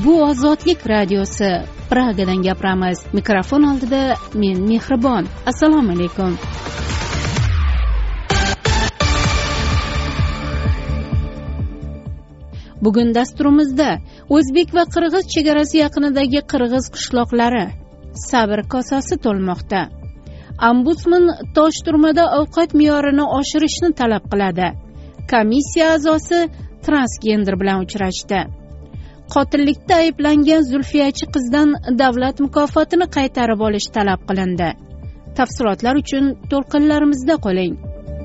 Bu Ozodlik radiosi. Pragadan gapiramiz. Mikrofon oldida men Mehribon. Assalomu alaykum. Bugun dasturimizda o'zbek va qirg'iz chegarasi yaqinidagi qirg'iz qishloqlari sabr kosasi to'lmoqda. Ombudsman Toshturmada ovqat me'yorini oshirishni talab qiladi. Komissiya a'zosi transgender bilan uchrashdi. Qotillikda ayblangan Zulfiyachi qizdan davlat mukofotini qaytarib olish talab qilindi. Tafsilotlar uchun to'lqinlarimizda qoling.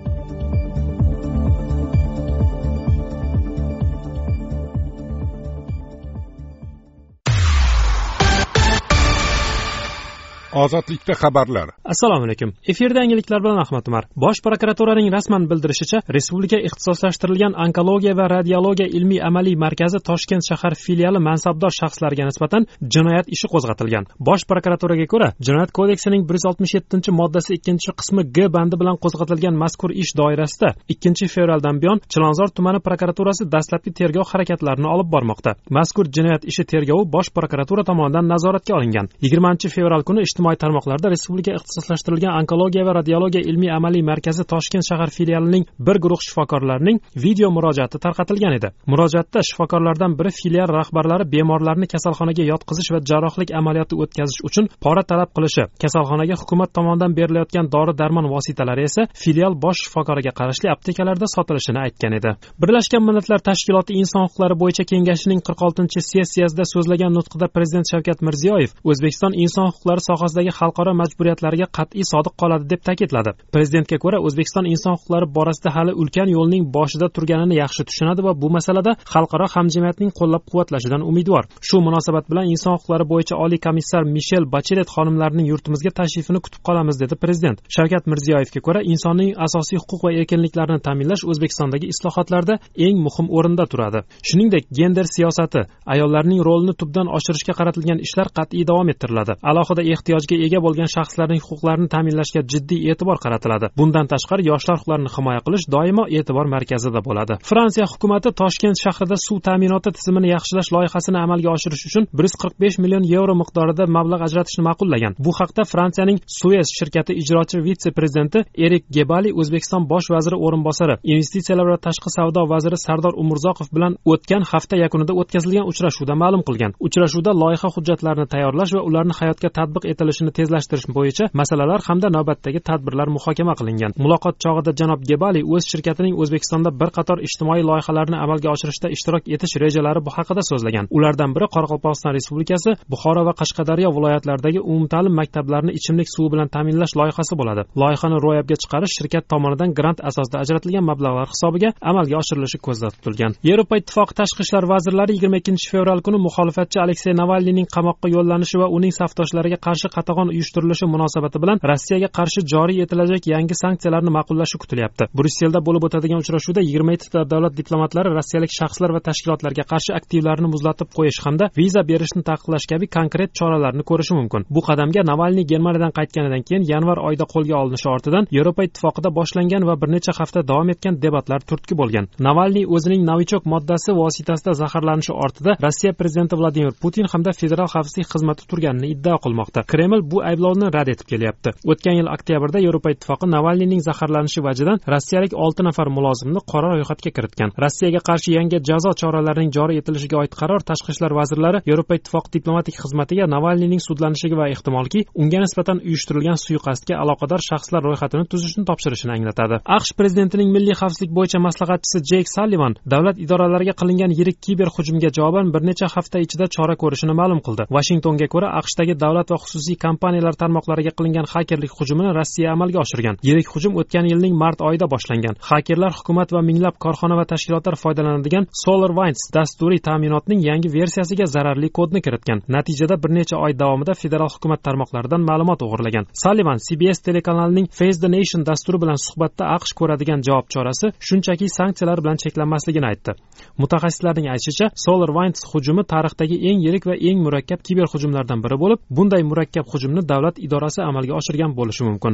Ozodlikda xabarlar. Assalomu alaykum. Efirda yangiliklar bilan Ahmad Umar. Bosh prokuraturaning rasman bildirishicha, Respublika ixtisoslashtirilgan onkologiya va radiologiya ilmiy amaliy markazi Toshkent shahar filiali mansabdor shaxslariga nisbatan jinoyat ishi qo'zg'atilgan. Bosh prokuraturaga ko'ra, Jinoyat kodeksining 167-moddasi 2-qismi G bandi bilan qo'zg'atilgan mazkur ish doirasida 2-fevraldan buyon Chilonzor tumani prokuraturasi dastlabki tergov harakatlarini olib bormoqda. Mazkur jinoyat ishi tergovi Bosh prokuratura tomonidan nazoratga olingan. 20-fevral kuni ijtimoiy tarmoqlarda Respublika ixtisoslashtirilgan onkologiya va radiologiya ilmiy amaliy markazi Toshkent shahar filialining bir guruh shifokorlarining video murojaati tarqatilgan edi. Murojaatda shifokorlardan biri filial rahbarlari bemorlarni kasalxonaga yotqizish va jarrohlik amaliyoti o'tkazish uchun pora talab qilishi, kasalxonaga hukumat tomonidan berilayotgan dori-darmon vositalari esa filial bosh shifokoriga qarashli aptekalarda sotilishini aytgan edi. Birlashgan Millatlar Tashkiloti Inson huquqlari bo'yicha kengashining 46-sessiyasida so'zlagan nutqida Prezident Shavkat Mirziyoyev O'zbekiston inson huquqlari sohasidagi xalqaro majburiyatlariga qat'iy sodiq qoladi deb ta'kidladi. Prezidentga ko'ra, O'zbekiston inson huquqlari borasida hali ulkan yo'lning boshida turganini yaxshi tushunadi va bu masalada xalqaro hamjamiyatning qo'llab-quvvatlashidan umidvor. Shu munosabat bilan inson huquqlari bo'yicha oliy komissar Mishel Bachelet xonimlarining yurtimizga tashrifini kutib qolamiz, dedi Prezident. Shavkat Mirziyoyevga ko'ra, insonning asosiy huquq va erkinliklarini ta'minlash O'zbekistondagi islohotlarda eng muhim o'rinda turadi. Shuningdek, gender siyosati, ayollarning rolini tubdan oshirishga qaratilgan ishlar qat'iy davom ettiriladi. Alohida ehtiyojga ega bo'lgan shaxslarning huquqlarini ta'minlashga jiddiy e'tibor qaratiladi. Bundan tashqari, yoshlar huquqlarini himoya qilish doimo e'tibor markazida bo'ladi. Fransiya hukumati Toshkent shahrida suv ta'minoti tizimini yaxshilash loyihasini amalga oshirish uchun 145 million yevro miqdorida mablag' ajratishni ma'qullagan. Bu haqda Fransiyaning Suez shirkati ijrochi vitse-prezidenti Erik Gebali O'zbekiston bosh vaziri o'rinbosari, investitsiyalar va tashqi savdo vaziri Sardor Umurzoqov bilan o'tgan hafta yakunida o'tkazilgan uchrashuvda ma'lum qilgan. Uchrashuvda loyiha hujjatlarini tayyorlash va ularni hayotga tatbiq etilishini tezlashtirish bo'yicha masalalar hamda navbatdagi tadbirlar muhokama qilingan. Muloqot chog'ida janob Gebali o'z shirkatining O'zbekistonda bir qator ijtimoiy loyihalarni amalga oshirishda ishtirok etish rejalari haqida so'zlagan. Ulardan biri Qoraqalpog'iston Respublikasi, Buxoro va Qashqadaryo viloyatlaridagi umumta'lim maktablarini ichimlik suvi bilan ta'minlash loyihasi bo'ladi. Loyihani ro'yobga chiqarish shirkat tomonidan grant asosida ajratilgan mablag'lar hisobiga amalga oshirilishi ko'zda tutilgan. Yevropa Ittifoqi tashqi ishlar vazirlari 22-fevral kuni muxolifatchi Aleksey Navalniyning qamoqqa yo'llanishi va uning safdoshlariga qarshi qatag'on uyushtirilishi munosabati bilan Rossiyaga qarshi joriy etilajak yangi sanksiyalarni ma'qullashi kutilyapti. Bryusselda bo'lib o'tadigan uchrashuvda 27 ta davlat diplomatlari rossiyalik shaxslar va tashkilotlarga qarshi aktivlarni muzlatib qo'yish hamda viza berishni taqiqlash kabi konkret choralarni ko'rishi mumkin. Bu qadamga Navalniy Germaniyadan qaytganidan keyin yanvar oyida qo'lga olinishi ortidan Yevropa Ittifoqida boshlangan va bir necha hafta davom etgan debatlar turtki bo'lgan. Navalniy o'zining Novichok moddasi vositasida zaharlanishi ortida Rossiya prezidenti Vladimir Putin hamda federal xavfsizlik xizmati turganini iddao qilmoqda. Kreml bu ayblovni rad etib kelyapti. O'tgan yil oktyabrda Yevropa Ittifoqi Navalniyning zaharlanishi vajidan rossiyalik 6 nafar mulozimni qora ro'yxatga kiritgan. Rossiyaga qarshi yangi jazo choralarining joriy etilishiga oid qaror tashqi ishlar vazirlari Yevropa Ittifoqi diplomatik xizmatiga Navalniyning sudlanishiga va ehtimolki unga nisbatan uyushtirilgan suiqasdga aloqador shaxslar ro'yxatini tuzishni topshirishini anglatadi. AQSh prezidentining milliy xavfsizlik bo'yicha maslahatchisi Jeyk Sallivan davlat idoralariga qilingan yirik kiber hujumga javoban bir necha hafta ichida chora ko'rishini ma'lum qildi. Washingtonga ko'ra, AQShdagi davlat va xususiy kompaniyalar tarmoqlariga qilingan hakerlik hujumini Rossiya amalga oshirgan. Yirik hujum o'tgan yilning mart oyida boshlangan. Hakerlar hukumat va minglab korxona va tashkilotlar foydalanadigan SolarWinds dasturiy ta'minotning yangi versiyasiga zararli kodni kiritgan. Natijada bir necha oy davomida federal hukumat tarmoqlaridan ma'lumot o'g'irlagan. Sullivan CBS telekanalining Face the Nation dasturi bilan suhbatda AQSh ko'radigan javob chorasi shunchaki sanksiyalar bilan cheklanmasligini aytdi. Mutaxassislarning aytishicha, SolarWinds hujumi tarixdagi eng yirik va eng murakkab kiber hujumlardan biri bo'lib, bunday murakkab hujumni davlat idorasi amalga oshirgan bo'lishi mumkin.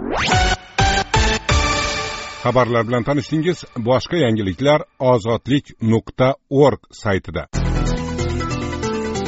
Xabarlar bilan tanishdingiz. Boshqa yangiliklar ozodlik.org saytida.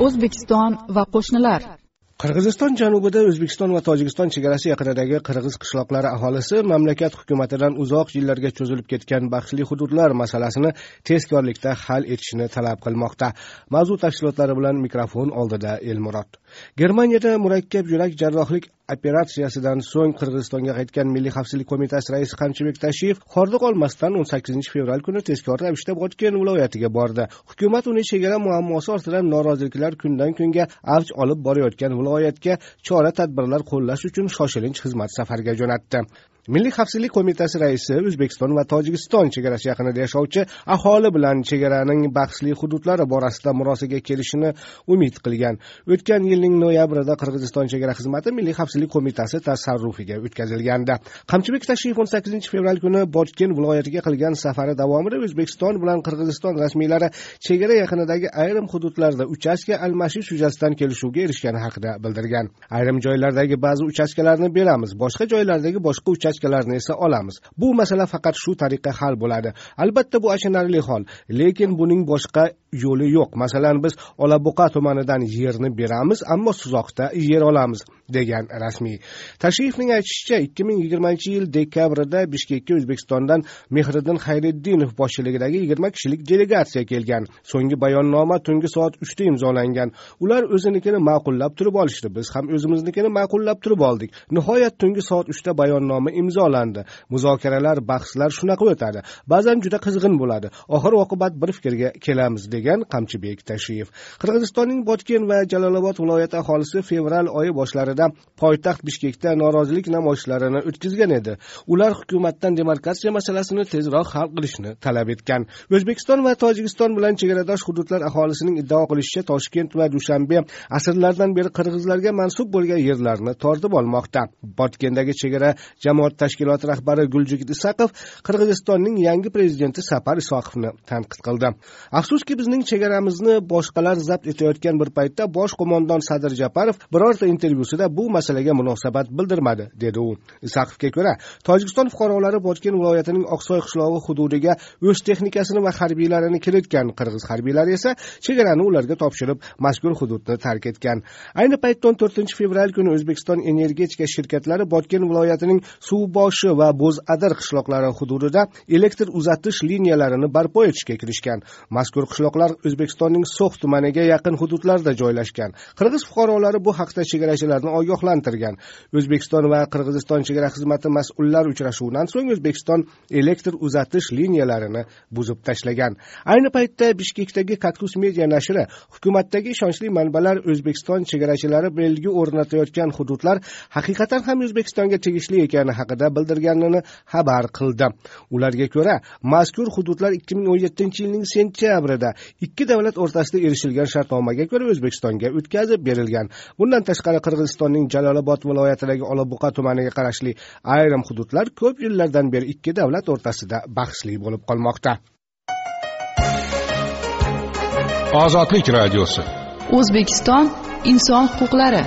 O'zbekiston va qo'shnilar. Qirg'iziston janubida O'zbekiston va Tojikiston chegarasi yaqinidagi qirg'iz qishloqlari aholisi mamlakat hukumatidan uzoq yillarga cho'zilib ketgan bahsli hududlar masalasini tezkorlikda hal etishni talab qilmoqda. Mavzu tafsilotlari bilan mikrofon oldida Elmurod. Germaniyada murakkab yurak jarrohlik operatsiyasidan so'ng Qirg'izistonga qaytgan Milliy xavfsizlik qo'mitasi raisi Qamchibek Tashiyev hordiq olmasdan 18 fevral kuni tezkor ravishda Botken viloyatiga bordi. Hukumat uni chegara muammosi ortidan noroziliklar kundan kunga avj olib borayotgan viloyatga chora-tadbirlar qo'llash uchun shoshilinch xizmat safariga jo'natdi. Milliy xavfsizlik qo'mitasi raisi O'zbekiston va Tojikiston chegarasi yaqinida yashovchi aholi bilan chegaraning bahsli hududlari borasida murosaga kelishini umid qilgan. O'tgan yilning noyabrida Qirg'iziston chegara xizmati Milliy xavfsizlik qo'mitasi tasarrufiga o'tkazilgandi. Qamchibek Tashiyev 18 fevral kuni Botken viloyatiga qilgan safari davomida O'zbekiston bilan Qirg'iziston rasmiylari chegara yaqinidagi ayrim hududlarda uchastka almashish yuzasidan kelishuvga erishgani haqida bildirgan. Ayrim joylardagi ba'zi uchastkalarni beramiz, boshqa joylardagi boshqa uchastkalarni esa olamiz. Bu masala faqat shu tariqa hal bo'ladi. Albatta bu achinarli hol, lekin buning boshqa yo'li yo'q. Masalan, biz Olabuqa tumanidan yerni beramiz, ammo Suzoqda yer olamiz, degan rasmiy. Tashiyevning aytishicha, 2020-yil dekabrida Bishkekka O'zbekistondan Mehriddin Xayriddinov boshchiligidagi 20 kishilik delegatsiya kelgan. So'nggi bayonnoma tungi soat 3 da imzolangan. Ular o'zinikini ma'qullab turib olishdi. Biz ham o'zimiznikini ma'qullab turib oldik. Nihoyat tungi soat 3 da bayonnoma imzolandi. Muzokaralar, bahslar shunaqa o'tadi. Ba'zan juda qizg'in bo'ladi. Oxir oqibat bir fikrga kelamiz, degan Qamchibek Tashiyev. Qirg'izistonning Botken va Jalolobod viloyati aholisi fevral oyi boshlarida poytaxt Bishkekda norozilik namoyishlarini o'tkazgan edi. Ular hukumatdan demarkatsiya masalasini tezroq hal qilishni talab etgan. O'zbekiston va Tojikiston bilan chegaradosh hududlar aholisining iddao qilishicha, Toshkent va Dushanbe asrlardan beri qirg'izlarga mansub bo'lgan yerlarni tortib olmoqda. Botkendagi chegara jamoat tashkiloti rahbari Guljigit Isaqov Qirg'izistonning yangi prezidenti Sapar Isoqovni tanqid qildi. Afsuski, bizning chegaramizni boshqalar zabt etayotgan bir paytda bosh qo'mondon Sadir Japarov birorta intervyusida bu masalaga munosabat bildirmadi, dedi u. Isaqovga ko'ra, Tojikiston fuqarolari Botken viloyatining Oqsoy qishlog'i hududiga o'z texnikasini va harbiylarini kiritgan. Qirg'iz harbiylari esa chegarani ularga topshirib, mazkur hududni tark etgan. Ayni paytda 14 fevral kuni O'zbekiston energetika shirkatlari Botken viloyatining Suvboshi va Bo'zadir qishloqlari hududida elektr uzatish liniyalarini barpo etishga kirishgan. Mazkur qishloqlar O'zbekistonning So'x tumaniga yaqin hududlarda joylashgan. Qirg'iz fuqarolari bu haqda chegarachilarni ogohlantirgan. O'zbekiston va Qirg'iziston chegara xizmati mas'ullar uchrashuvidan so'ng O'zbekiston elektr uzatish liniyalarini buzib tashlagan. Ayni paytda Bishkekdagi Kaktus media nashri hukumatdagi ishonchli manbalar O'zbekiston chegarachilari belgi o'rnatayotgan hududlar haqiqatan ham O'zbekistonga tegishli ekani haqida bildirganini xabar qildi. Ularga ko'ra, mazkur hududlar 2017-yilning sentyabrida ikki davlat o'rtasida erishilgan shartnomaga ko'ra O'zbekistonga o'tkazib berilgan. Bundan tashqari Qirg'izistonning Jalolobod viloyatidagi Olabuqa tumaniga qarashli ayrim hududlar ko'p yillardan beri ikki davlat o'rtasida bahsli bo'lib qolmoqda. Ozodlik radiosi. O'zbekiston inson huquqlari.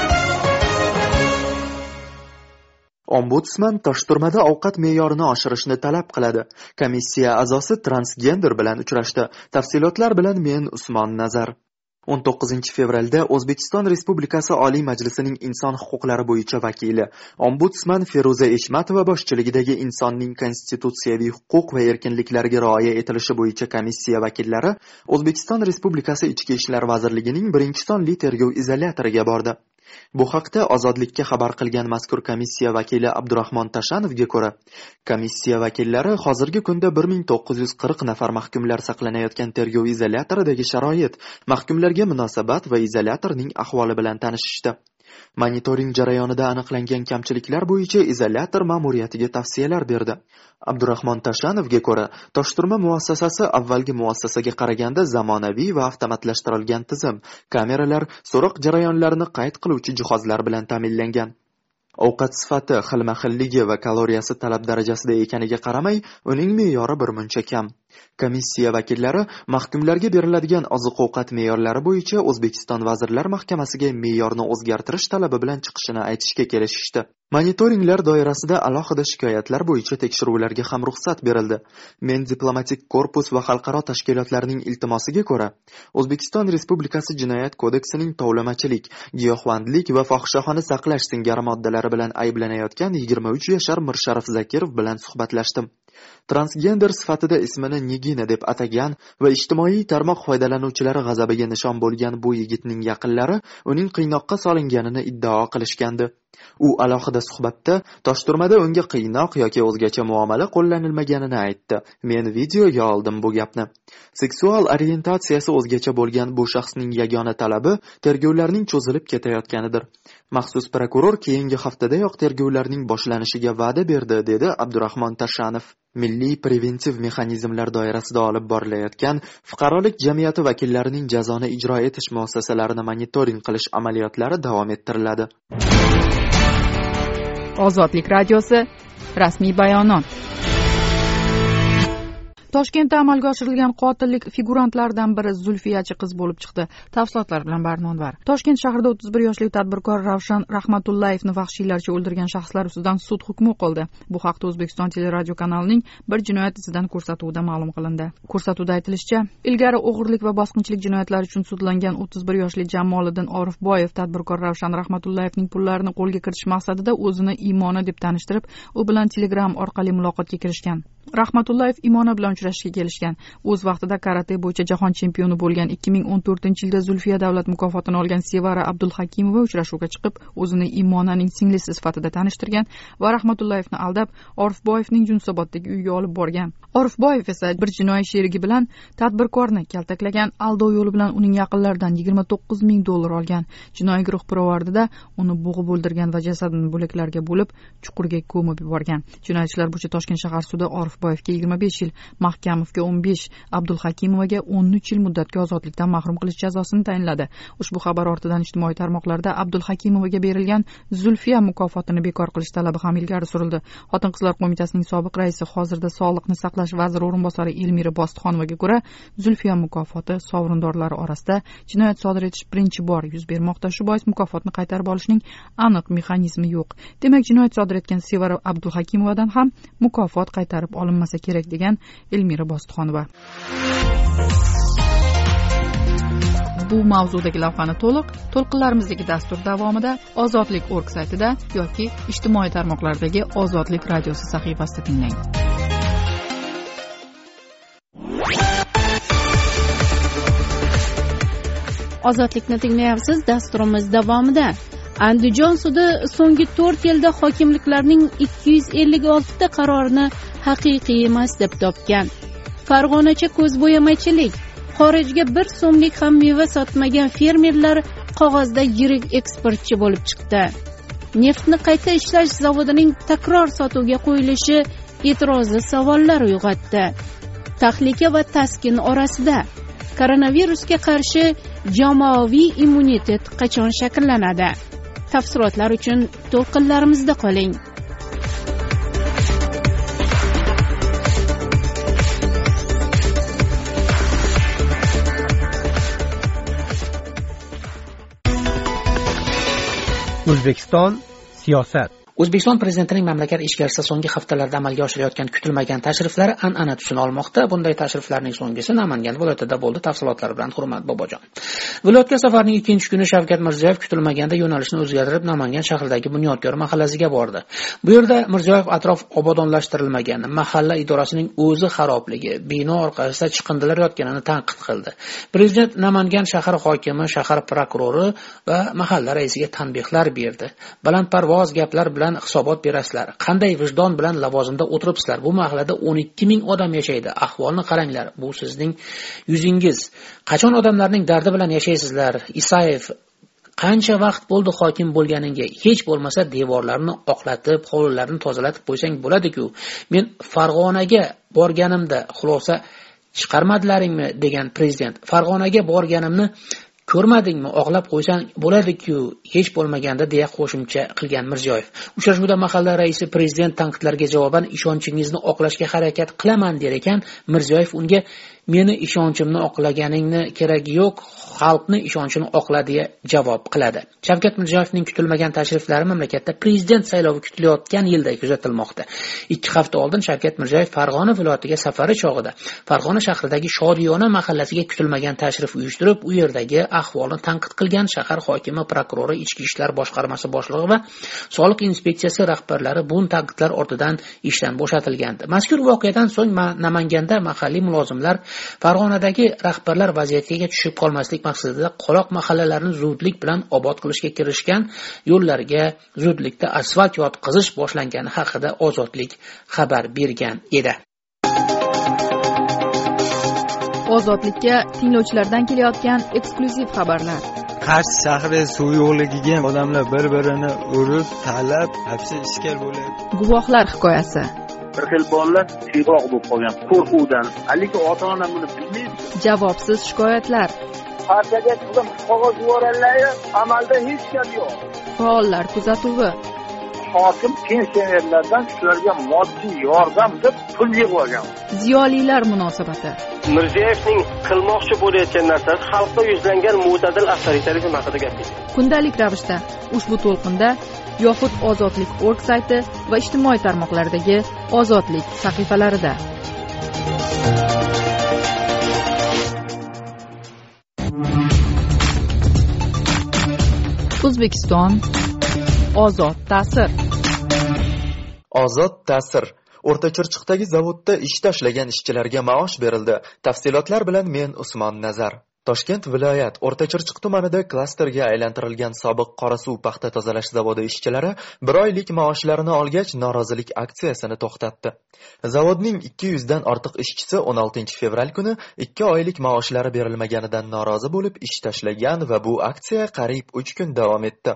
Ombudsman Toshturmada ovqat me'yorini oshirishni talab qiladi. Komissiya a'zosi transgender bilan uchrashdi. Tafsilotlar bilan men Usmon Nazar. 19 fevralda O'zbekiston Respublikasi Oliy Majlisining inson huquqlari bo'yicha vakili, Ombudsman Feruza Eshmatova boshchiligidagi insonning konstitutsiyaviy huquq va erkinliklariga rioya etilishi bo'yicha komissiya vakillari O'zbekiston Respublikasi Ichki ishlar vazirligining 1-sonli tergov izolyatoriga bordi. Bu haqda Ozodlikka xabar qilgan mazkur komissiya vakili Abdurahmon Tashanovga ko'ra, komissiya vakillari hozirgi kunda 1940 nafar mahkumlar saqlanayotgan tergov izolyatoridagi sharoit, mahkumlarga munosabat va izolyatorning ahvoli bilan tanishishdi. Monitoring jarayonida aniqlangan kamchiliklar bo'yicha izolyator ma'muriyatiga tavsiyalar berdi. Abdurahmon Tashanovga ko'ra, Toshturma muassasasi avvalgi muassasaga qaraganda zamonaviy va avtomatlashtirilgan tizim, kameralar, so'roq jarayonlarini qayd qiluvchi jihozlar bilan ta'minlangan. Ovqat sifati, xilma-xilligi va kaloriyasi talab darajasida ekaniga qaramay, uning me'yori birmuncha kam. Komissiya vakillari mahkumlarga beriladigan oziq-ovqat me'yorlari bo'yicha O'zbekiston Vazirlar Mahkamasiga me'yorni o'zgartirish talabi bilan chiqishini aytishga kelishishdi. Monitoringlar doirasida alohida shikoyatlar bo'yicha tekshiruvlarga ham ruxsat berildi. Men diplomatik korpus va xalqaro tashkilotlarning iltimosiga ko'ra, O'zbekiston Respublikasi Jinoyat kodeksining tovlamachilik, giyohvandlik va fohishaxona saqlash singari moddalari bilan ayblanayotgan 23 yashar Mirsharif Zakirov bilan suhbatlashdim. Transgender sifatida ismini Nigina deb atagan va ijtimoiy tarmoq foydalanuvchilari g'azabiga nishon bo'lgan bu yigitning yaqinlari uning qiynoqqa solinganini iddao qilishgandi. U alohida suhbatda Toshturmada unga qiynoq yoki o'zgacha muomala qo'llanilmaganini aytdi. Men videoga oldim bu gapni. Seksual orientatsiyasi o'zgacha bo'lgan bu shaxsning yagona talabi tergovlarning cho'zilib ketayotganidir. Maxsus prokuror keyingi haftadayoq tergovlarning boshlanishiga va'da berdi, dedi Abdurahmon Tashanov. Milliy preventiv mexanizmlar doirasida olib borilayotgan fuqarolik jamiyati vakillarining jazoni ijro etish muassasalarini monitoring qilish amaliyotlari davom ettiriladi. Ozodlik radiosi rasmiy bayonot. Toshkentda amalga oshirilgan qotillik figurantlaridan biri Zulfiyachi qiz bo'lib chiqdi. Tafsilotlar bilan Barnonvar. Toshkent shahrida 31 yoshli tadbirkor Ravshan Rahmatullayevni vahshiylarcha o'ldirgan shaxslar ustidan sud hukmi o'qildi. Bu haqda O'zbekiston teleradio kanalining bir jinoyat izidan ko'rsatuvida ma'lum qilindi. Ko'rsatuvda aytilishicha, ilgari o'g'irlik va bosqinchilik jinoyatlari uchun sudlangan 31 yoshli Jamoliddin Orifboyev tadbirkor Ravshan Rahmatullayevning pullarini qo'lga kiritish maqsadida o'zini Imona deb tanishtirib, u bilan Telegram orqali muloqotga kirishgan. Rahmatullayev Imona bilan uchrashishga kelishgan. O'z vaqtida karate bo'yicha jahon chempioni bo'lgan 2014-yilda Zulfiya davlat mukofotini olgan Sevara Abdulhakimova uchrashuvga chiqib, o'zini Imonaning singlisi sifatida tanishtirgan va Rahmatullayevni aldab, Orifboyevning Yunusoboddagi uyiga olib borgan. Orifboyev esa bir jinoiy sherigi bilan tadbirkorni kaltaklagan, aldov yo'li bilan uning yaqinlaridan 29 ming dollar olgan. Jinoiy guruh pirovardida uni bo'g'ib o'ldirgan va jasadini bo'laklarga bo'lib, chuqurga ko'mib yuborgan. Jinoyatchilar bo'yicha Toshkent shahar sudi Orifboyevga 25 yil, Mahkamovga 15, Abdulhakimovaga 13 yil muddatga ozodlikdan mahrum qilish jazosini tayinladi. Ushbu xabar ortidan ijtimoiy tarmoqlarda Abdulhakimovaga berilgan Zulfiya mukofotini bekor qilish talabi ham ilgari surildi. Xotin-qizlar qo'mitasining sobiq raisi, hozirda Sog'liqni saqlash vaziri o'rinbosari Elmira Bostixonovaga ko'ra, Zulfiya mukofoti sovrindorlari orasida jinoyat sodir etish birinchi bor yuz bermoqda. Shu bois mukofotni qaytarib olishning aniq mexanizmi yo'q. Demak, jinoyat sodir etgan Sevara Abdulhakimovadan ham mukofot qaytarib olinmasa kerak, degan Elmira Bostixonova. Bu mavzudagi lavhani to'lqinlarimizdagi dastur davomida Ozodlik.org saytida yoki ijtimoiy tarmoqlardagi Ozodlik radiosi sahifasida tinglang. Ozodlikni tinglayapsiz. Dasturimiz davomida Andijon sudi so'nggi 4 yilda hokimliklarning 256 ta qarorini haqiqiy emas deb topgan. Farg'onacha ko'zbo'yamachilik, xorijga 1 so'mlik ham meva sotmagan fermerlar qog'ozda yirik eksportchi bo'lib chiqdi. Neftni qayta ishlash zavodining takror sotuvga qo'yilishi e'tirozli savollar uyg'otdi. Tahlika va taskin orasida koronavirusga qarshi jamoaviy immunitet qachon shakllanadi? Tafsilotlar uchun to'lqinlarimizda qoling. O'zbekiston siyosat. O'zbekiston prezidentining mamlakat ichkarisida so'nggi haftalarda amalga oshirayotgan kutilmagan tashriflari an'ana tusini olmoqda. Bunday tashriflarning so'nggisi Namangan viloyatida bo'ldi. Tafsilotlar bilan Hurmat Bobojon. Viloyatga safarning 2-kuni Shavkat Mirziyoyev kutilmaganda yo'nalishni o'zgartirib Namangan shahridagi Bunyodkor mahallasiga bordi. Bu yerda Mirziyoyev atrof obodonlashtirilmagan, mahalla idorasining o'zi xarobligi, bino orqasida chiqindilar yotganini tanqid qildi. Prezident Namangan shahar hokimi, shahar prokurori va mahalla raisiga tanbehlar berdi. Balandparvoz gaplar bilan hisobot berasizlar. Qanday vijdon bilan lavozimda o'tiribsizlar? Bu mahallada 12 ming odam yashaydi. Ahvolni qaranglar. Bu sizning yuzingiz. Qachon odamlarning dardi bilan yashaysizlar? Isayev, qancha vaqt bo'ldi hokim bo'lganingga? Hech bo'lmasa devorlarni oqlatib, hovlilarni tozalatib qo'ysang bo'ladi-ku. Men Farg'onaga borganimda xulosa chiqarmadilaringmi degan prezident. Farg'onaga borganimni ko'rmadingmi, oqlab qo'ysang bo'ladi-ku, hech bo'lmaganda deya qo'shimcha qilgan Mirziyoyev. Uchrashuvda mahalla raisi prezident tanqidlarga javoban ishonchingizni oqlashga harakat qilaman der ekan, Mirziyoyev unga meni ishonchimni oqlaganingni keragi yo'q, xalqni ishonchini oqla deya javob qiladi. Shavkat Mirziyoyevning kutilmagan tashriflari mamlakatda prezident saylovi kutilayotgan yilda kuzatilmoqda. 2 hafta oldin Shavkat Mirziyoyev Farg'ona viloyatiga safari chog'ida Farg'ona shahridagi Shodiyona mahallasiga kutilmagan tashrif uyushtirib, u yerdagi ahvolni tanqid qilgan shahar hokimi, prokurori, ichki ishlar boshqarmasi boshlig'i va soliq inspeksiyasi rahbarlari bu tanqidlar ortidan ishdan bo'shatilgandi. Mazkur voqeadan so'ng Namanganda mahalliy mulozimlar Farg'onadagi rahbarlar vaziyatiga tushib qolmaslik maqsadida qoloq mahallalarni zudlik bilan obod qilishga kirishgan, yo'llarga zudlikda asfalt yotqizish boshlangani haqida Ozodlik xabar bergan edi. Ozodlikka tinglovchilardan kelayotgan eksklyuziv xabarlar. Qarshi shahri suv yo'qligiga odamlar bir-birini urib, talab, hapsi ishkal bo'lyapti. Guvohlar hikoyasi. Bir xil bolalar siyroq bo'lib qolgan qo'rquvdan. Haligi ota-ona buni bilmaydi. Javobsiz shikoyatlar. Partiyaga qilib qog'oz yuborganlar, amalda hech gap yo'q. Faollar kuzatuvi. Hokim pensionerlardan shularga moddiy yordam deb pul yig'ib olgan. Ziyolilar munosabati. Mirziyoyevning qilmoqchi bo'layotgan narsasi xalqqa yuzlangan mo'tadil avtoritarizm haqida gapirdi. Kundalik ravishda ushbu to'lqinda yoxud Ozodlik.org sayti va ijtimoiy tarmoqlardagi Ozodlik sahifalarida. O'zbekiston ozod ta'sir. Ozod ta'sir. O'rtachirchiqdagi zavodda ish tashlagan ishchilarga maosh berildi. Tafsilotlar bilan men Usmon Nazar. Toshkent viloyat O'rtachirchiq tumanida klasterga aylantirilgan sobiq Qorasuv paxta tozalash zavodi ishchilari 1 oylik maoshlarini olgach norozilik aksiyasini to'xtatdi. Zavodning 200 dan ortiq ishchisi 16 fevral kuni 2 oylik maoshlari berilmaganidan norozi bo'lib ish tashlagan va bu aksiya qariyb 3 kun davom etdi.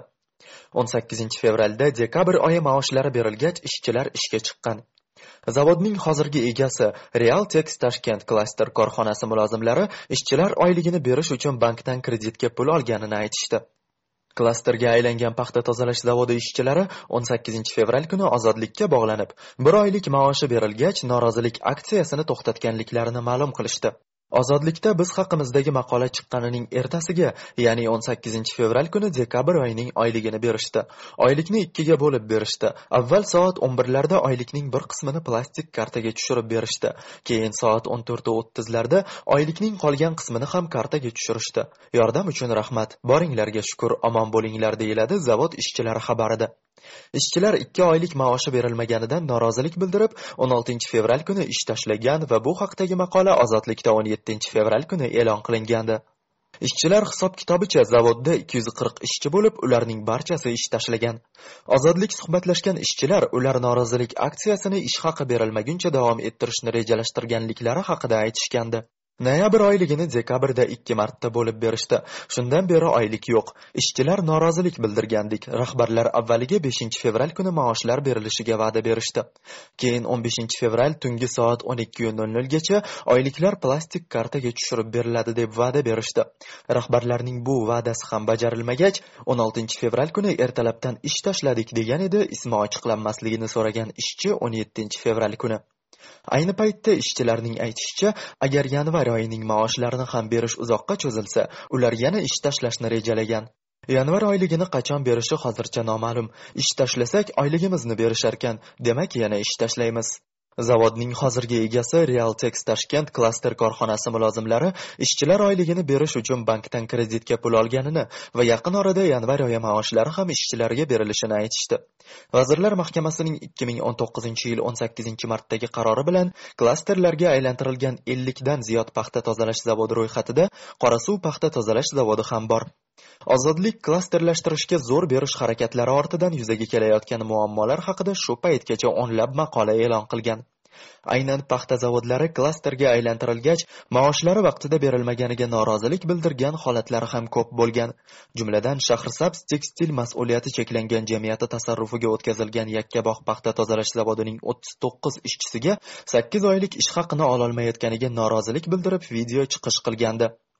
18 fevralda dekabr oyi maoshlari berilgach ishchilar ishga chiqqan. Zavodning hozirgi egasi Realtex Tashkent klaster korxonasi mulozimlari ishchilar oyligini berish uchun bankdan kreditga pul olganini aytishdi. Klasterga aylangan paxta tozalash zavodi ishchilari 18 fevral kuni ozodlikka bog'lanib, 1 oylik maoshi berilgach norozilik aksiyasini to'xtatganliklarini ma'lum qilishdi. Ozodlikda biz haqimizdagi maqola chiqqanining ertasiga, ya'ni 18 fevral kuni dekabr oyining oyligini berishdi. Oylikni 2 ga bo'lib berishdi. Avval soat 11larda oylikning bir qismini plastik kartaga tushirib berishdi. Keyin soat 14:30larda oylikning qolgan qismini ham kartaga tushirishdi. Yordam uchun rahmat. Boringlarga shukr, omon bo'linglar deyiladi zavod ishchilari xabarida. Ishchilar 2 oylik maoshi berilmaganidan norozilik bildirib, 16 fevral kuni ish tashlagan va bu haqdagi maqola Ozodlikda 17 fevral kuni e'lon qilingandi. Ishchilar hisob-kitobicha zavodda 240 ishchi bo'lib, ularning barchasi ish tashlagan. Ozodlik suhbatlashgan ishchilar ular norozilik aksiyasini ish haqi berilmaguncha davom ettirishni rejalashtirganliklari haqida aytishgandi. Noyabr oyligini dekabrda 2 marta bo'lib berishdi. Shundan beri oylik yo'q. Ishchilar norozilik bildirgandik. Rahbarlar avvaliga 5 fevral kuni maoshlar berilishiga va'da berishdi. Keyin 15 fevral tungi soat 12:00 gacha oyliklar plastik kartaga tushirib beriladi deb va'da berishdi. Rahbarlarning bu va'dasi ham bajarilmagach, 16 fevral kuni ertalabdan ish tashladik degan edi. Ismi ochiqlanmasligini so'ragan ishchi 17 fevral kuni. Ayni paytda ishchilarning aytishicha, agar yanvar oyining maoshlarini ham berish uzoqqa cho'zilsa, ular yana ish tashlashni rejalagan. Yanvar oyligini qachon berishi hozircha noma'lum. Ish tashlasak oyligimizni berishar ekan, demak yana ish tashlaymiz. Zavodning hozirgi egasi Realtex Tashkent klaster korxonasi mulozimlari ishchilar oyligini berish uchun bankdan kreditga pul olganini va yaqin orada yanvar oyi maoshlari ham ishchilarga berilishini aytishdi. Vazirlar Mahkamasining 2019-yil 18-martdagi qarori bilan klasterlarga aylantirilgan 50 dan ziyod paxta tozalash zavodi ro'yxatida Qorasuv paxta tozalash zavodi ham bor. Ozodlik klasterlashtirishga zo'r berish harakatlari ortidan yuzaga kelayotgan muammolar haqida shu paytgacha o'nlab maqola e'lon qilgan. Aynan paxta zavodlari klasterga aylantirilgach, maoshlari vaqtida berilmaganiga norozilik bildirgan holatlari ham ko'p bo'lgan. Jumladan, Shahrisabz tekstil mas'uliyati cheklangan jamiyati tasarrufiga o'tkazilgan Yakkabog' paxta tozalash zavodining 39 ishchisiga 8 oylik ish haqini ololmayotganiga norozilik bildirib video chiqish qilgandi.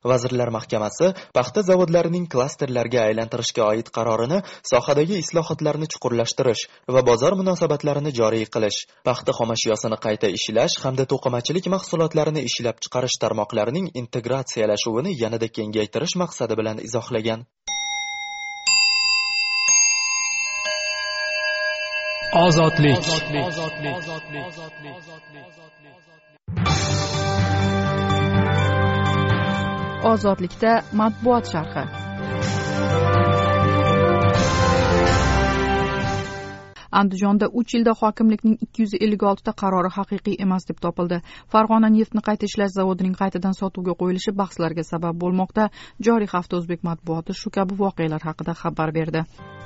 Vazirlar Mahkamasi paxta zavodlarining klasterlarga aylantirishga oid qarorini sohadagi islohotlarni chuqurlashtirish va bozor munosabatlarini joriy qilish, paxta xomashyosini qayta ishlash hamda to'qimachilik mahsulotlarini ishlab chiqarish tarmoqlarining integratsiyalashuvini yanada kengaytirish maqsadi bilan izohlagan. Ozodlik. Ozodlikda matbuot sharhi. Andijonda 3 yilda hokimlikning 256 ta qarori haqiqiy emas deb topildi. Farg'ona neftni qayta ishlash zavodining qaytadan sotuvga qo'yilishi bahslarga sabab bo'lmoqda. Joriy hafta o'zbek matbuoti shu kabi voqealar haqida xabar berdi.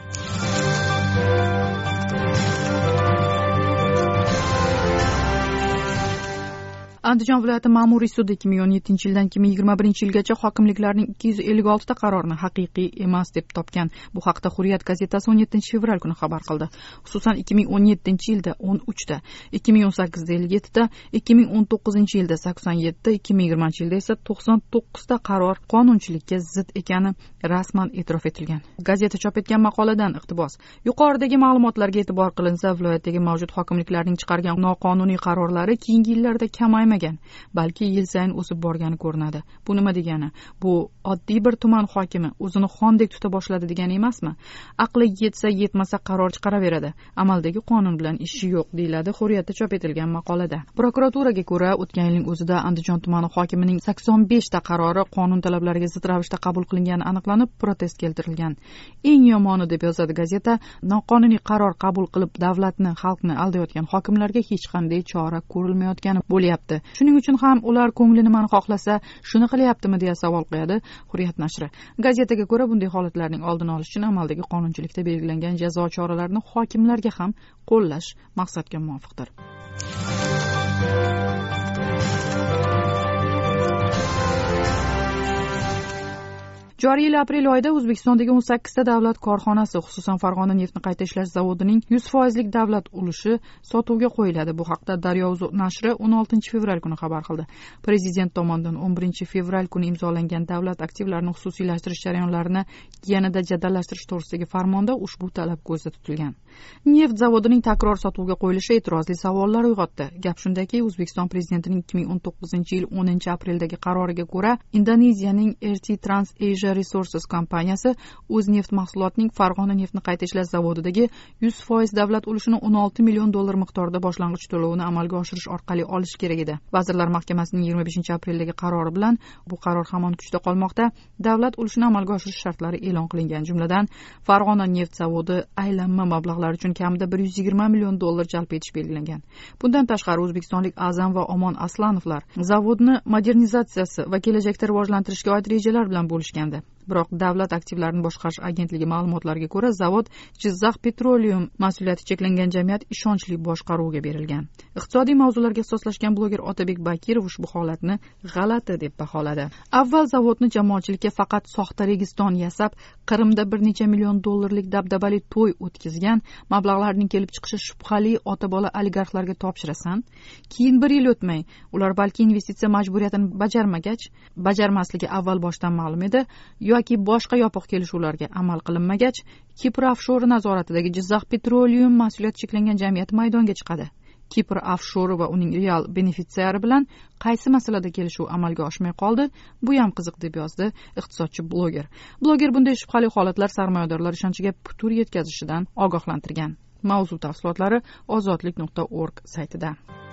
Andijon viloyati ma'muriy sudi 2017-yildan 2021-yilgacha hokimliklarning 256 ta qarorini haqiqiy emas deb topgan. Bu haqda Hurriyet gazetasi 17-fevral kuni xabar qildi. Xususan 2017-yilda 13 ta, 2018-da 57 ta, 2019-yilda 87 ta, 2020-yilda esa 99 ta qaror qonunchilikka zid ekani rasman e'tirof etilgan. Gazeta chop etgan maqoladan iqtibos. Yuqoridagi ma'lumotlarga e'tibor qilinsa, viloyatdagi mavjud hokimliklarning chiqargan noqonuniy qarorlari keyingi yillarda kamaymagan, balki yil sayin o'sib borgani ko'rinadi. Bu nima degani? Bu oddiy bir tuman hokimi o'zini xondek tuta boshladi degani emasmi? Aqli yetsa yetmasa qaror chiqaraveradi. Amaldagi qonun bilan ishi yo'q, deyiladi Hurriyatda chop etilgan maqolada. Prokuraturaga ko'ra, o'tgan yilning o'zida Andijon tumani hokimining 85 ta qarori qonun talablariga zid ravishda qabul qilingani aniqlanib, protest keltirilgan. Eng yomoni, deb yozadi gazeta, noqonuniy qaror qabul qilib davlatni, xalqni aldayotgan hokimlarga hech qanday chora ko'rilmayotgani bo'lyapti. Shuning uchun ham ular ko'ngli nimani xohlasa, shuni qilyaptimi deya savol qo'yadi Hurriyat nashri. Gazetaga ko'ra, bunday holatlarning oldini olish uchun amaldagi qonunchilikda belgilangan jazo choralarini hokimlarga ham qo'llash maqsadga muvofiqdir. Joriy yil aprel oyida O'zbekistondagi 18 ta davlat korxonasi, xususan Farg'ona neftni qayta ishlash zavodining 100% davlat ulushi sotuvga qo'yiladi. Bu haqda Daryo.uz nashri 16-fevral kuni xabar qildi. Prezident tomonidan 11-fevral kuni imzolangan davlat aktivlarini xususiylashtirish jarayonlarini yanada jadallashtirish to'g'risidagi farmonda ushbu talab ko'zda tutilgan. Neft zavodining takror sotuvga qo'yilishi e'tirozli savollar uyg'otdi. Gap shundaki, O'zbekiston prezidentining 2019-yil 10-apreldagi qaroriga ko'ra, Indoneziyaning RT Trans Asia Resources kompaniyasi o'z neft mahsulotining Farg'ona neftni qayta ishlash zavodidagi 100% davlat ulushini $16 million miqdorida boshlang'ich to'lovini amalga oshirish orqali olish kerak edi. Vazirlar Mahkamasining 25-apreldagi qarori bilan bu qaror hamon kuchda qolmoqda. Davlat ulushini amalga oshirish shartlari e'lon qilingan, jumladan Farg'ona neft zavodi aylanma mablag'lar uchun kamida $120 million jalb etish belgilangan. Bundan tashqari o'zbekistonlik Azam va Omon Aslanovlar zavodni modernizatsiyasi va kelajakda rivojlantirishga oid rejalar bilan bo'lishgandi. Biroq davlat aktivlarini boshqarish agentligi ma'lumotlariga ko'ra, zavod Jizzax Petroleum mas'uliyati cheklangan jamiyat ishonchli boshqaruvga berilgan. Iqtisodiy mavzularga asoslashgan bloger Otabek Bakirov ushbu holatni g'alati deb baholadi. Avval zavodni jamoatchilikka faqat soxta registon yasab, Qrimda bir necha million dollarlik dabdabali to'y o'tkazgan, mablag'larning kelib chiqishi shubhali ota-bola oligarxlarga topshirasan, keyin bir yil o'tmay, ular balki investitsiya majburiyatini bajarmasligi avval boshdan ma'lum edi, yoki boshqa yopiq kelishuvlarga amal qilinmagach, Kipr Offshore nazoratidagi Jizzax Petroleum mas'uliyati cheklangan jamiyat maydonga chiqadi. Kipr Offshore va uning real benefitsiari bilan qaysi masalada kelishuv amalga oshmay qoldi? Bu ham qiziq, deb yozdi iqtisodchi bloger. Bloger bunday shubhali holatlar sarmoyadorlar ishonchiga putur yetkazishidan ogohlantirgan. Mavzu tafsilotlari ozodlik.org saytida.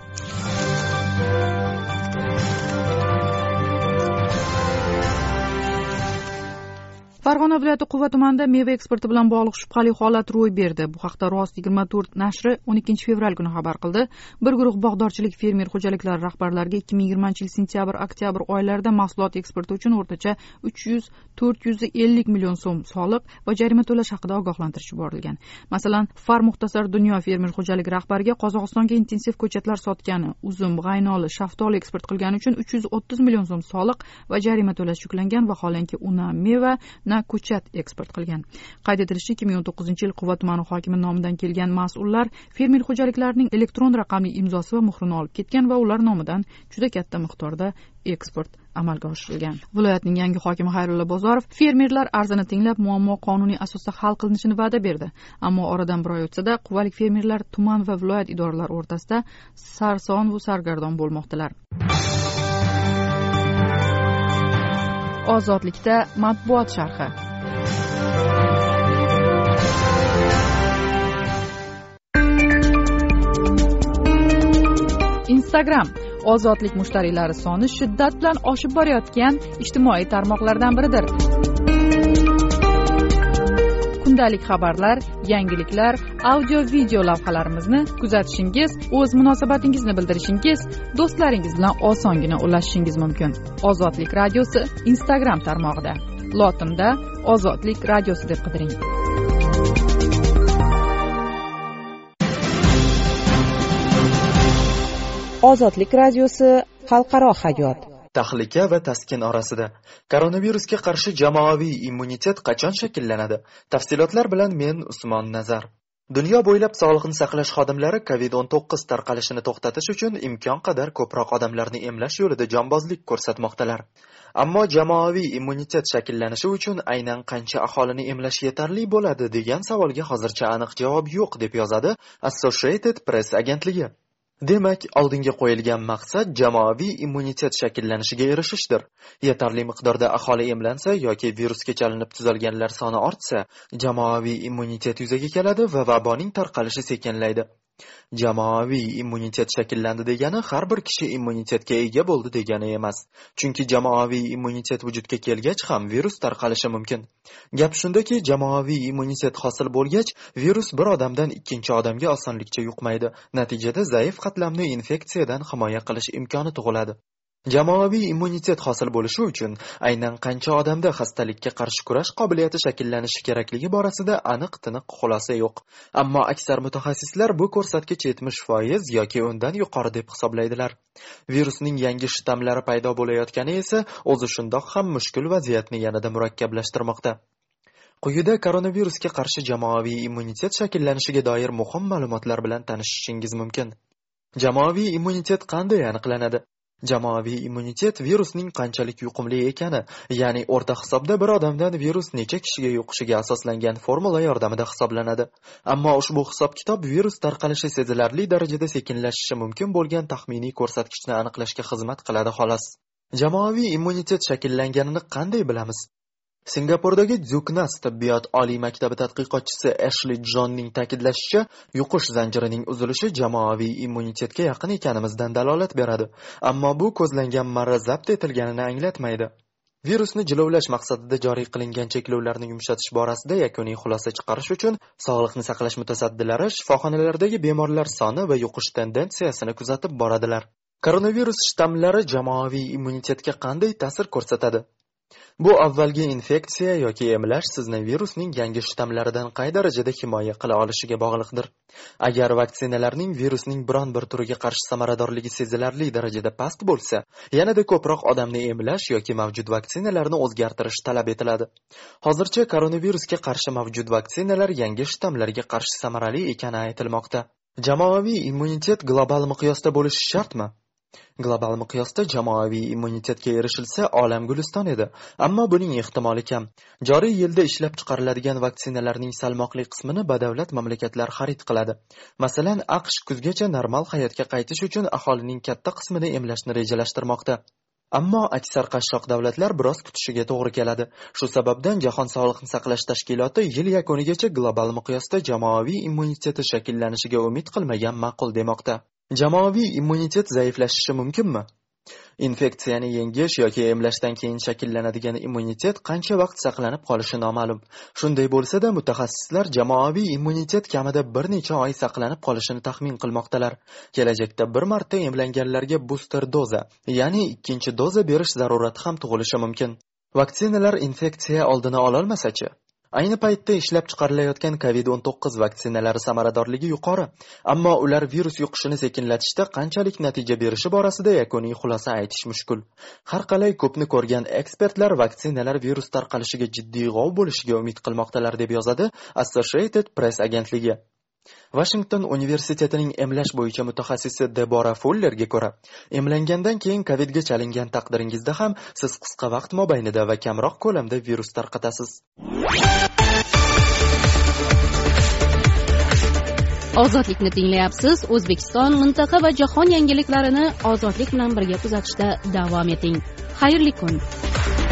Farg'ona viloyati Quva tumanida meva eksporti bilan bog'liq shubhali holat ro'y berdi. Bu haqda Rost 24 nashri 12-fevral kuni xabar qildi. Bir guruh bog'dorchilik fermer xo'jaliklari rahbarlariga 2020-yil sentyabr-oktyabr oylarida mahsulot eksporti uchun o'rtacha 300-450 million so'm soliq va jarima to'lash haqida ogohlantirish yuborilgan. Masalan, Far Muxtasar Dunyo fermer xo'jaligi rahbariga Qozog'istonga intensiv ko'chatlar sotgani, uzum, g'aynoli, shaftoli eksport qilgani uchun 330 million so'm soliq va jarima to'lash yuklangan. Vaholanki u na meva, na ko'chat kurchat eksport qilgan. Qayd etilishicha, 2019-yil Quva tumani hokimi nomidan kelgan mas'ullar fermer xo'jaliklarining elektron raqamli imzosi va muhrini olib ketgan va ular nomidan juda katta miqdorda eksport amalga oshirilgan. Viloyatning yangi hokimi Xayrulla Bozorov fermerlar arzini tinglab, muammo qonuniy asosda hal qilinishini va'da berdi. Ammo oradan bir oy o'tsa-da, quvalik fermerlar tuman va viloyat idoralari o'rtasida sarson va sargardon bo'lmoqdalar. Ozodlikda matbuot sharhi. Instagram ozodlik mushtariylari soni shiddat bilan oshib borayotgan ijtimoiy tarmoqlardan biridir. Kundalik xabarlar, yangiliklar, audio-video lavhalarimizni kuzatishingiz, o'z munosabatingizni bildirishingiz, do'stlaringiz bilan osongina ulashishingiz mumkin. Ozodlik radiosi Instagram tarmog'ida. Lotinda Ozodlik radiosi deb qidiring. Ozodlik radiosi xalqaro hayot. Tahlika va taskin orasida koronavirusga qarshi jamoaviy immunitet qachon shakllanadi? Tafsilotlar bilan men Usmon Nazar. Dunyo bo'ylab sog'liqni saqlash xodimlari COVID-19 tarqalishini to'xtatish uchun imkon qadar ko'proq odamlarni emlash yo'lida jonbozlik ko'rsatmoqdalar. Ammo jamoaviy immunitet shakllanishi uchun aynan qancha aholini emlash yetarli bo'ladi degan savolga hozircha aniq javob yo'q, deb yozadi Associated Press agentligi. Demak, oldinga qo'yilgan maqsad jamoaviy immunitet shakllanishiga erishishdir. Yetarli miqdorda aholi emlansa yoki virusga chalinib tuzalganlar soni ortsa, jamoaviy immunitet yuzaga keladi va vaboning tarqalishi sekinlaydi. Jamoaviy immunitet shakllandi degani har bir kishi immunitetga ega bo'ldi degani emas. Chunki jamoaviy immunitet vujudga kelgach ham virus tarqalishi mumkin. Gap shundaki, jamoaviy immunitet hosil bo'lgach, virus bir odamdan ikkinchi odamga osonlikcha yuqmaydi. Natijada zaif qatlamni infeksiyadan himoya qilish imkoni tug'iladi. Jamoaviy immunitet hosil bo'lishi uchun aynan qancha odamda xastalikka qarshi kurash qobiliyati shakllanishi kerakligi borasida aniq-tiniq xulosa yo'q. Ammo aksar mutaxassislar bu ko'rsatkich 70% yoki undan yuqori deb hisoblaydilar. Virusning yangi shtammlari paydo bo'layotgani esa o'zi shundoq ham mushkul vaziyatni yanada murakkablashtirmoqda. Quyida koronavirusga qarshi jamoaviy immunitet shakllanishiga doir muhim ma'lumotlar bilan tanishishingiz mumkin. Jamoaviy immunitet qanday aniqlanadi? Jamoaviy immunitet virusning qanchalik yuqumli ekani, ya'ni o'rta hisobda bir odamdan virus necha kishiga yuqishiga asoslangan formula yordamida hisoblanadi. Ammo ushbu hisob-kitob virus tarqalishi sezilarli darajada sekinlashishi mumkin bo'lgan taxminiy ko'rsatkichni aniqlashga xizmat qiladi xolos. Jamoaviy immunitet shakllanganini qanday bilamiz? Singapurdagi Dzuknas tibbiyot oliy maktabi tadqiqotchisi Ashley Johnning ta'kidlashicha, yuqish zanjirining uzilishi jamoaviy immunitetga yaqin ekanimizdan dalolat beradi. Ammo bu ko'zlangan marra zabt etilganini anglatmaydi. Virusni jilovlash maqsadida joriy qilingan cheklovlarni yumshatish borasida yakuniy xulosa chiqarish uchun sog'liqni saqlash mutasaddilari shifoxonalardagi bemorlar soni va yuqish tendensiyasini kuzatib boradilar. Koronavirus shtammlari jamoaviy immunitetga qanday ta'sir ko'rsatadi? Bu avvalgi infeksiya yoki emlash sizni virusning yangi shtammlaridan qay darajada himoya qila olishiga bog'liqdir. Agar vaksinalarning virusning biron bir turiga qarshi samaradorligi sezilarli darajada past bo'lsa, yanada ko'proq odamni emlash yoki mavjud vaksinalarni o'zgartirish talab etiladi. Hozircha koronavirusga qarshi mavjud vaksinalar yangi shtammlarga qarshi samarali ekani aytilmoqda. Jamoaviy immunitet global miqyosda bo'lishi shartmi? Global miqyosda jamoaviy immunitetga erishilsa olam guliston edi, ammo buning ehtimoli kam. Joriy yilda ishlab chiqariladigan vaksinalarning salmoqli qismini badavlat mamlakatlar xarid qiladi. Masalan, AQSh kuzgacha normal hayotga qaytish uchun aholining katta qismini emlashni rejalashtirmoqda. Ammo aksar qashshoq davlatlar biroz kutishiga to'g'ri keladi. Shu sababdan Jahon sog'liqni saqlash tashkiloti yil yakunigacha global miqyosda jamoaviy immuniteti shakllanishiga umid qilmagan ma'qul demoqda. Jamoaviy immunitet zaiflashishi mumkinmi? Infeksiyani yengish yoki emlashdan keyin shakllanadigan immunitet qancha vaqt saqlanib qolishi noma'lum. Shunday bo'lsa-da, mutaxassislar jamoaviy immunitet kamida bir necha oy saqlanib qolishini taxmin qilmoqdalar. Kelajakda bir marta emlanganlarga booster doza, ya'ni ikkinchi doza berish zarurati ham tug'ilishi mumkin. Vaksinalar infeksiya oldini ololmasa-chi? Ayni paytda ishlab chiqarilayotgan COVID-19 vaksinalari samaradorligi yuqori, ammo ular virus yuqishini sekinlatishda qanchalik natija berishi borasida yakuniy xulosa aytish mushkul. Har qalay ko'pni ko'rgan ekspertlar vaksinalar virus tarqalishiga jiddiy g'ov bo'lishiga umid qilmoqdalar deb yozadi Associated Press agentligi. Washington universitetining emlash bo'yicha mutaxassisi Debora Fullerga ko'ra, emlangandan keyin COVIDga chalingan taqdiringizda ham siz qisqa vaqt mobaynida va kamroq ko'lamda virus tarqatasiz. Ozodlikni tinglayapsiz. O'zbekiston, mintaqa va jahon yangiliklarini ozodlik bilan birga kuzatishda davom eting. Xayrli kun.